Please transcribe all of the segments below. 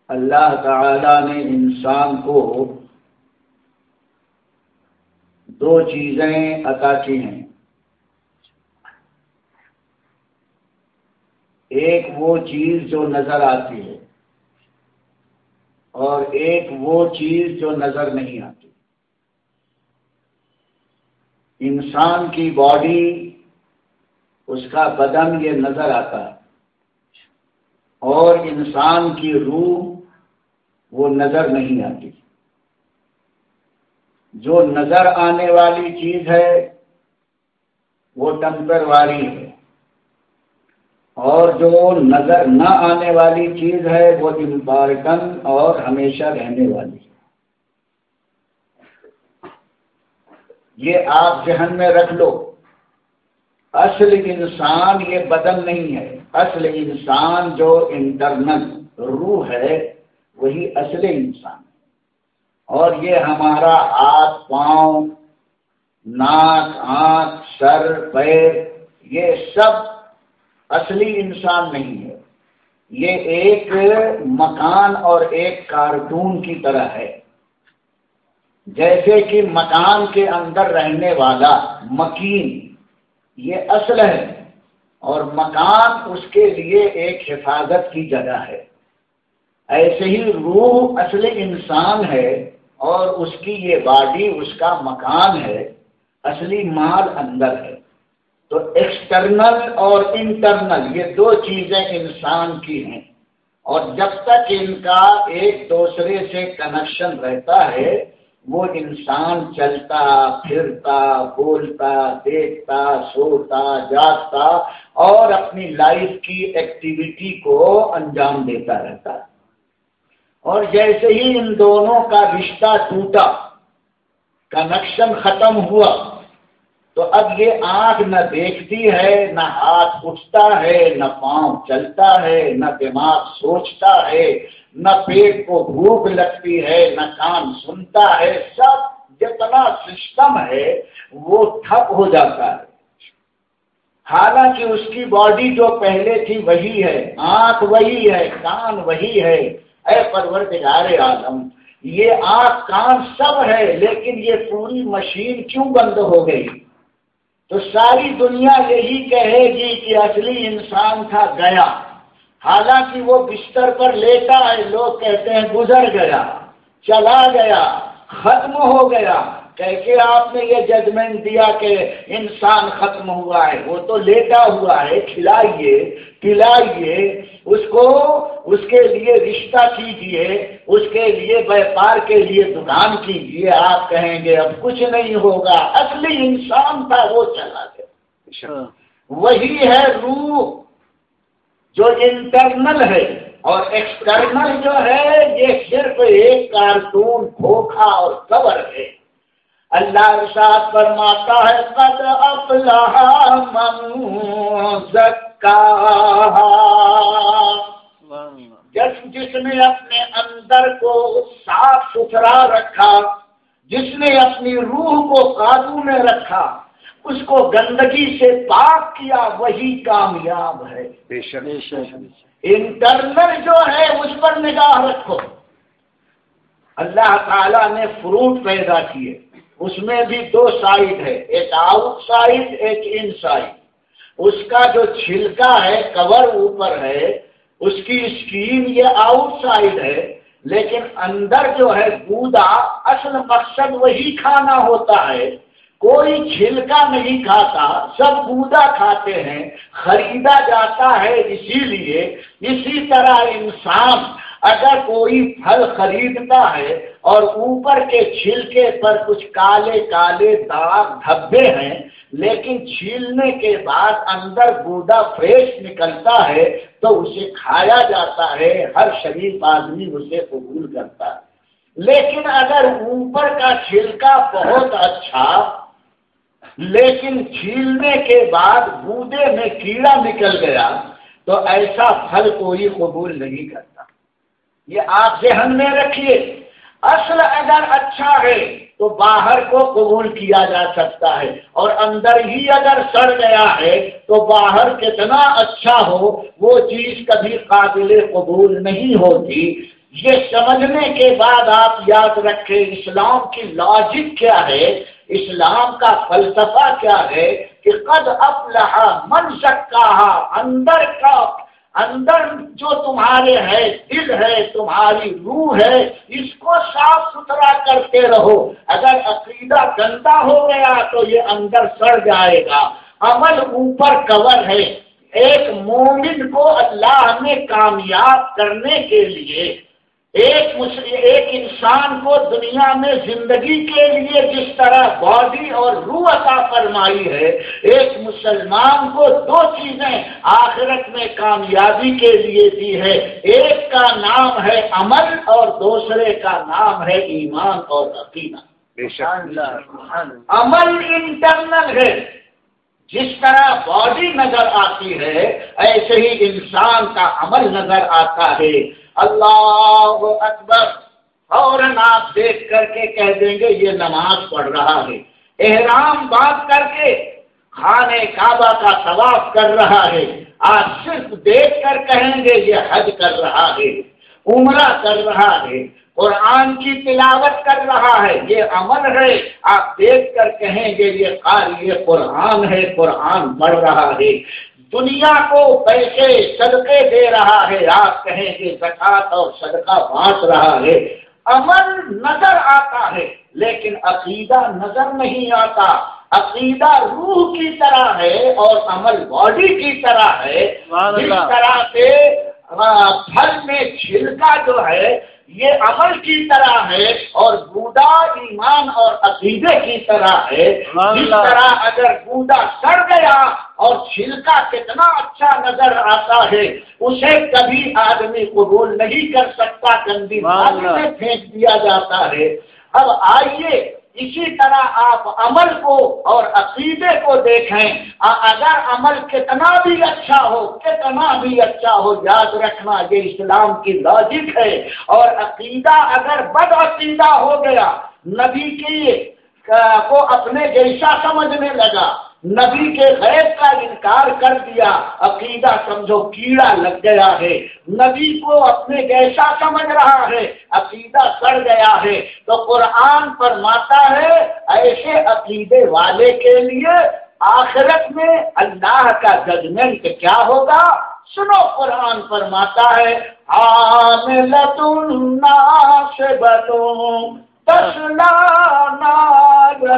اللہ تعالی نے انسان کو دو چیزیں عطا کی ہیں. ایک وہ چیز جو نظر آتی ہے اور ایک وہ چیز جو نظر نہیں آتی. انسان کی باڈی، اس کا بدن یہ نظر آتا ہے، اور انسان کی روح وہ نظر نہیں آتی. جو نظر آنے والی چیز ہے وہ ٹمپرواری ہے، اور جو نظر نہ آنے والی چیز ہے وہ امپارٹنٹ اور ہمیشہ رہنے والی ہے. یہ آپ ذہن میں رکھ لو. اصل انسان یہ بدن نہیں ہے، اصل انسان جو انٹرنل روح ہے وہی اصل انسان ہے. اور یہ ہمارا ہاتھ، پاؤں، ناک، آنکھ، سر، پیر، یہ سب اصلی انسان نہیں ہے. یہ ایک مکان اور ایک کارٹون کی طرح ہے. جیسے کہ مکان کے اندر رہنے والا مکین یہ اصل ہے، اور مکان اس کے لیے ایک حفاظت کی جگہ ہے. ایسے ہی روح اصل انسان ہے اور اس کی یہ باڈی اس کا مکان ہے، اصلی مال اندر ہے. تو ایکسٹرنل اور انٹرنل یہ دو چیزیں انسان کی ہیں، اور جب تک ان کا ایک دوسرے سے کنیکشن رہتا ہے وہ انسان چلتا پھرتا بولتا دیکھتا سوتا جاگتا اور اپنی لائف کی ایکٹیویٹی کو انجام دیتا رہتا ہے. اور جیسے ہی ان دونوں کا رشتہ ٹوٹا، کنیکشن ختم ہوا، تو اب یہ آنکھ نہ دیکھتی ہے، نہ ہاتھ اٹھتا ہے، نہ پاؤں چلتا ہے، نہ دماغ سوچتا ہے، نہ پیٹ کو بھوک لگتی ہے، نہ کان سنتا ہے. سب جتنا سسٹم ہے وہ ٹھپ ہو جاتا ہے. حالانکہ اس کی باڈی جو پہلے تھی وہی ہے، آنکھ وہی ہے، کان وہی ہے. اے پروردگار عالم، یہ آنکھ کان سب ہے، لیکن یہ پوری مشین کیوں بند ہو گئی؟ تو ساری دنیا یہی کہے گی کہ اصلی انسان تھا گیا. حالانکہ وہ بستر پر لیٹا ہے، لوگ کہتے ہیں گزر گیا، چلا گیا، ختم ہو گیا. کہہ کے آپ نے یہ ججمنٹ دیا کہ انسان ختم ہوا ہے. وہ تو لیٹا ہوا ہے. کھلائیے پلائیے اس کو، اس کے لیے رشتہ کیجئے، اس کے لیے व्यापार کے لیے دکان کیجئے. آپ کہیں گے اب کچھ نہیں ہوگا. اصلی انسان تھا وہ چلا گیا. وہی ہے روح جو انٹرنل ہے، اور ایکسٹرنل جو ہے یہ صرف ایک کارٹون دھوکھا اور کور ہے. اللہ ارشاد فرماتا ہے قد افلح من زکاہا، جس نے اپنے اندر کو صاف ستھرا رکھا، جس نے اپنی روح کو قابو میں رکھا، اس کو گندگی سے پاک کیا، وہی کامیاب ہے. بے شک. انٹرنل جو ہے اس پر نگاہ رکھو. اللہ تعالیٰ نے فروٹ پیدا کیے، اس میں بھی دو سائڈ ہے، ایک آؤٹ سائڈ ایک ان سائڈ. اس کا جو چھلکا ہے، کور اوپر ہے، اس کی اسکین یہ آؤٹ سائڈ ہے، لیکن اندر جو ہے گودا، اصل مقصد وہی کھانا ہوتا ہے. کوئی چھلکا نہیں کھاتا، سب گودا کھاتے ہیں، خریدا جاتا ہے اسی لیے. اسی طرح انسان اگر کوئی پھل خریدتا ہے اور اوپر کے چھلکے پر کچھ کالے کالے داغ دھبے ہیں، لیکن چھیلنے کے بعد اندر گودا فریش نکلتا ہے تو اسے کھایا جاتا ہے. ہر شریف آدمی اسے قبول کرتا ہے. لیکن اگر اوپر کا چھلکا بہت اچھا لیکن چھیلنے کے بعد گودے میں کیڑا نکل گیا تو ایسا پھل کوئی قبول نہیں کرتا. یہ آپ ذہن میں رکھیے. اصل اگر اچھا ہے تو باہر کو قبول کیا جا سکتا ہے، اور اندر ہی اگر سڑ گیا ہے تو باہر کتنا اچھا ہو وہ چیز کبھی قابل قبول نہیں ہوتی. یہ سمجھنے کے بعد آپ یاد رکھیں اسلام کی لاجک کیا ہے، اسلام کا فلسفہ کیا ہے کہ قد افلح من زکاہا، اندر جو تمہارے ہے، دل ہے، تمہاری روح ہے، اس کو صاف ستھرا کرتے رہو۔ اگر عقیدہ گندا ہو گیا تو یہ اندر سڑ جائے گا۔ عمل اوپر کور ہے۔ ایک مومن کو اللہ نے کامیاب کرنے کے لیے ایک انسان کو دنیا میں زندگی کے لیے جس طرح باڈی اور روح عطا فرمائی ہے، ایک مسلمان کو دو چیزیں آخرت میں کامیابی کے لیے دی ہے، ایک کا نام ہے عمل اور دوسرے کا نام ہے ایمان اور عقیدہ۔ عمل انٹرنل ہے، جس طرح باڈی نظر آتی ہے ایسے ہی انسان کا عمل نظر آتا ہے۔ اللہ اکبر، فوراً آپ دیکھ کر کے کہہ دیں گے یہ نماز پڑھ رہا ہے، احرام باندھ کر کے خانے کعبہ کا طواف کر رہا ہے، آپ صرف دیکھ کر کہیں گے یہ حج کر رہا ہے، عمرہ کر رہا ہے، قرآن کی تلاوت کر رہا ہے، یہ عمل ہے۔ آپ دیکھ کر کہیں گے یہ قاری قرآن ہے، قرآن پڑھ رہا ہے۔ دنیا کو پیسے صدقے دے رہا ہے، آپ کہیں گے زکات اور صدقہ بانٹ رہا ہے۔ عمل نظر آتا ہے لیکن عقیدہ نظر نہیں آتا۔ عقیدہ روح کی طرح ہے اور عمل باڈی کی طرح ہے۔ جس طرح سے پھل میں چھلکا جو ہے یہ عمل کی طرح ہے اور گودا ایمان اور عقیدے کی طرح ہے۔ جس طرح اگر گودا سڑ گیا اور چھلکا کتنا اچھا نظر آتا ہے اسے کبھی آدمی قبول نہیں کر سکتا، گندی پانی میں پھینک دیا جاتا ہے۔ اب آئیے اسی طرح آپ عمل کو اور عقیدے کو دیکھیں، اگر عمل کتنا بھی اچھا ہو یاد رکھنا یہ اسلام کی لاجک ہے، اور عقیدہ اگر بد عقیدہ ہو گیا، نبی کو اپنے جیسا سمجھنے لگا، نبی کے غیب کا انکار کر دیا، عقیدہ سمجھو کیڑا لگ گیا ہے، نبی کو اپنے جیسا سمجھ رہا ہے، عقیدہ سڑ گیا ہے۔ تو قرآن فرماتا ہے ایسے عقیدے والے کے لیے آخرت میں اللہ کا ججمنٹ کیا ہوگا، سنو قرآن فرماتا ہے عاملۃ ناصبۃ تصلی نارا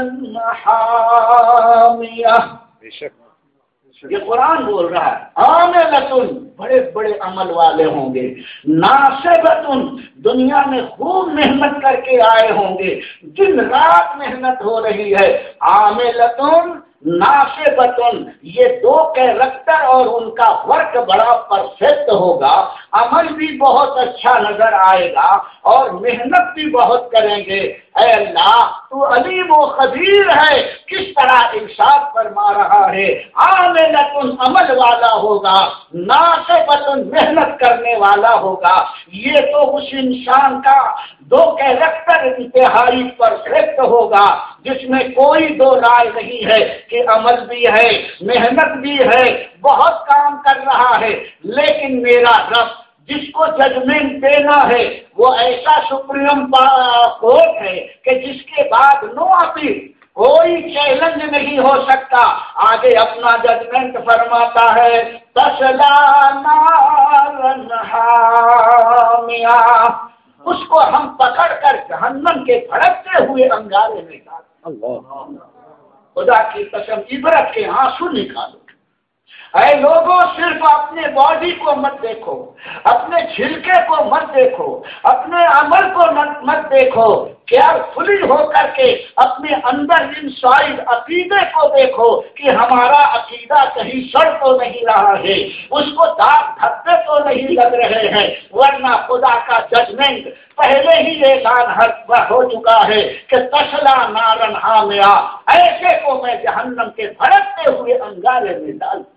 حامیہ۔ یہ قرآن بول رہا ہے عاملۃ، بڑے بڑے عمل والے ہوں گے، ناصبۃ، دنیا میں خوب محنت کر کے آئے ہوں گے، دن رات محنت ہو رہی ہے، عاملۃ ناصبۃ، یہ دو کیریکٹر اور ان کا ورک بڑا پرفیکٹ ہوگا، عمل بھی بہت اچھا نظر آئے گا اور محنت بھی بہت کریں گے۔ اے اللہ تو علیم و خبیر ہے، کس طرح ارشاد فرما رہا ہے عاملۃ، عمل والا ہوگا، ناصبۃ، محنت کرنے والا ہوگا۔ یہ تو اس انسان کا دو کیریکٹر انتہائی پرفیکٹ ہوگا جس میں کوئی دو رائے نہیں ہے کہ عمل بھی ہے، محنت بھی ہے، بہت کام کر رہا ہے، لیکن میرا رب جس کو ججمنٹ دینا ہے وہ ایسا سپریم کورٹ ہے کہ جس کے بعد نو اپیل، کوئی چیلنج نہیں ہو سکتا۔ آگے اپنا ججمنٹ فرماتا ہے تصلی نارا حامیہ، اس کو ہم پکڑ کر جہنم کے بھڑکتے ہوئے انگارے میں ڈالیں۔ خدا کی قسم عبرت کے آنسو نکالو۔ اے لوگوں صرف اپنے باڈی کو مت دیکھو، اپنے چھلکے کو مت دیکھو، اپنے عمل کو مت دیکھو، کیئرفلی ہو کر کے اپنے اندر انسائڈ عقیدے کو دیکھو کہ ہمارا عقیدہ کہیں سڑ تو نہیں رہا ہے، اس کو داغ دھبے تو نہیں لگ رہے ہیں، ورنہ خدا کا ججمنٹ پہلے ہی اعلان ہو چکا ہے کہ تصلی نارا حامیہ، ایسے کو میں جہنم کے بھڑکتے ہوئے انگارے میں ڈال